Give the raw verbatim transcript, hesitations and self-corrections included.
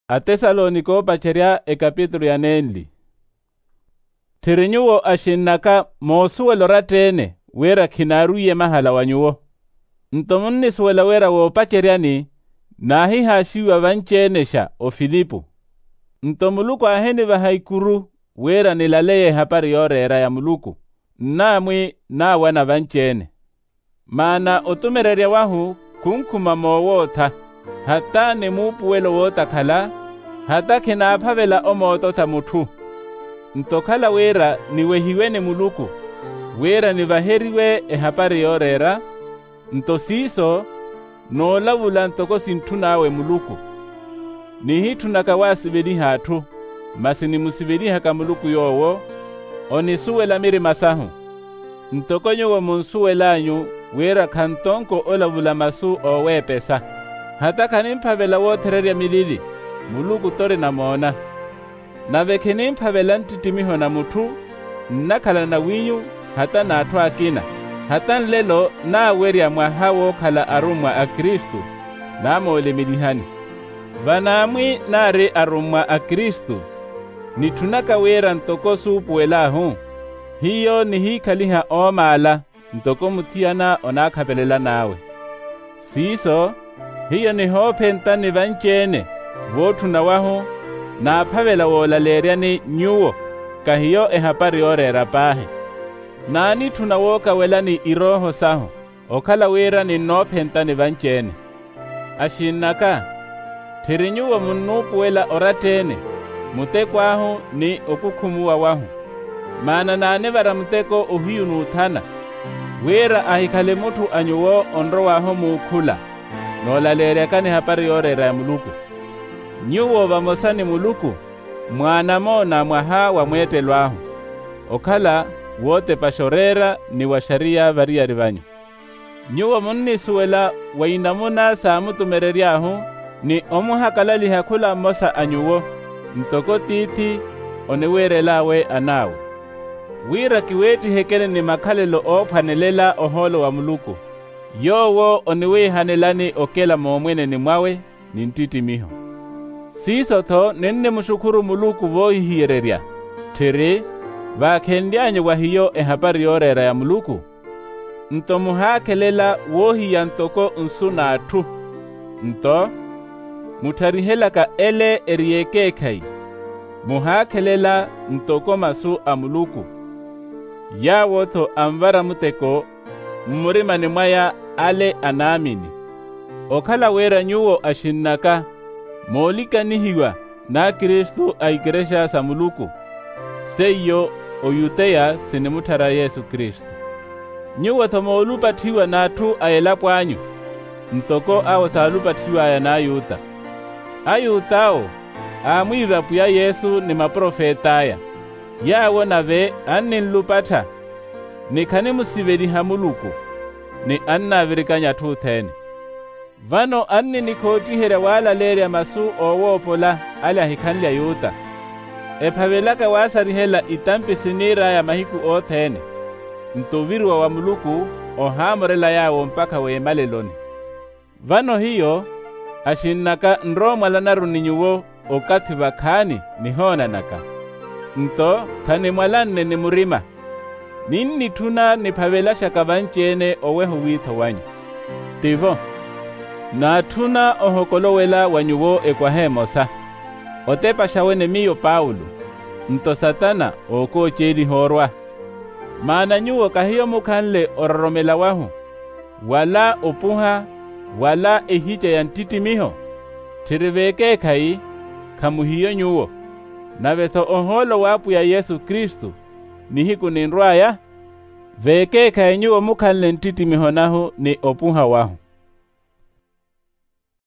Atesaloniko pacheria e kapitulo ya nenli. Tirinyuwo ashinnaka mosuwelo ratene wera kinaruye mahala wanyuwo. Ntomunni suwela wera wo pacheriani nahi hashiwa vanchenesha o Filipo. Ntomuluku aheni vahaikuru wera nilaleye hapari yorera ya muluku. Namwi na wana vanchene. Mana otumereria wahu kunkuma mowota. Hata ne mupuwelo wota khala. Hata kinaphavela omotota mutu. Ntokhala wera niwehiwene muluku. Wera nivaheriwe ehapari yorera. Ntosiso nolavula ntoko sintu nawe muluku. Nihitu nakawasibeli hatu. Masini musibeli haka muluku yowo. Onisuwela miri masahu. Ntokonyo wa munsuwela anyu wera kantonko olavula masu owe pesa. Hata kanimphavela wotereria milili. Muluku tore na mona. Na vekenimphavela ntitimiho na mutu. Nakala na winyu hata na atwa akina. Hata nlelo na weria mwahawo kala arumwa a Kristu. Na mole milihani. Vanamwi nare arumwa a Kristu. Nitunaka wera ntoko supuwela hu. Hiyo ni hii kaliha omala. Ntoko mutiana onakapelela nawe. Siso, hiyo ni hopenta ni vanchene. Votu na wahu. Na aphavela wolaleria ni nyuwo. Kahiyo ehapari orera pahe. Nani tunawoka wela ni iroho saho. Okala wera ni nopenta ni vanchene. Ashinnaka. Tirinyuwo munupu wela oratene. Mutekwahu ni okukumuwa wahu. Mana nane vara muteko ohiyunu uthana. Wera ahikale mutu anyuwo onro waho mukula. Nolaleria kani hapari yorera ya muluku. Nyuwo vamosani muluku. Mwanamo na mwaha wa mwete lwahu. Okala wote pashorera ni wa sharia varia rivanyu. Nyuwo munni suwela wa inamuna samutumereriahu. Ni omuhakala lihakula mosa anyuwo. Ntoko titi onewerelawe anawe. Wira kiweti hekene ni makalelo ophanelela oholo wa muluku. Yowo onewe hanelani okela momwene ni mwawe ni ntitimiho. Siso tho nenne mushukuru muluku vohihiyereria. Tiri, vakhendianye wahiyo ehapari yorera ya muluku. Nto muhakelela wohi ya ntoko nsuna atu. Nto, mutarihelaka ele eriekekai. Muhakelela ntoko masu amuluku. Ya woto amvara muteko, mmurima ni mwaya ale anamini. Okala wera nyuwo ashinnaka, molika nihiwa na Kristu aigeresha samuluku. Seyo oyuteya sinemutara Yesu Kristu. Nyuwo tomolupatiwa natu ayelapo anyu. Ntoko awo salupatiwa ya na ayuta. Ayutao, amwirapu ya Yesu ni maprofetaya. Yawo nave aninlupata. Ni kani musiveli hamuluku. Ni anna virikanya tutheni. Vano anni nikotihere wala leria masu owopola ala hikanlia yuta. Ephavelaka wasarihela itampi sinira ya mahiku othene. Ntovirwa wa muluku ohamorela yawo mpaka wemaleloni. Vano hiyo ashinnaka nromala naruninyuwo okathiva khani nihona naka. Nto kani mwalanne ni murima. Ninni tuna niphavela shaka vanchene owehu witho wanyu. Tivo. Na tuna ohokolowela wanyuwo ekwahemosa. Otepa shawene miyo Paulo. Nto satana oko cheli horwa. Maana nyuwo kahiyo mukhanle ororomela wahu. Wala opuha. Wala ehija ya ntitimiho. Tiriveke kai. Kamuhiyo nyuwo. Navetho oholo wapu ya Yesu Kristu. Nihiku ninrwaya. Veke kai nyuwo mukhanle ntitimiho nahu ni opuha wahu.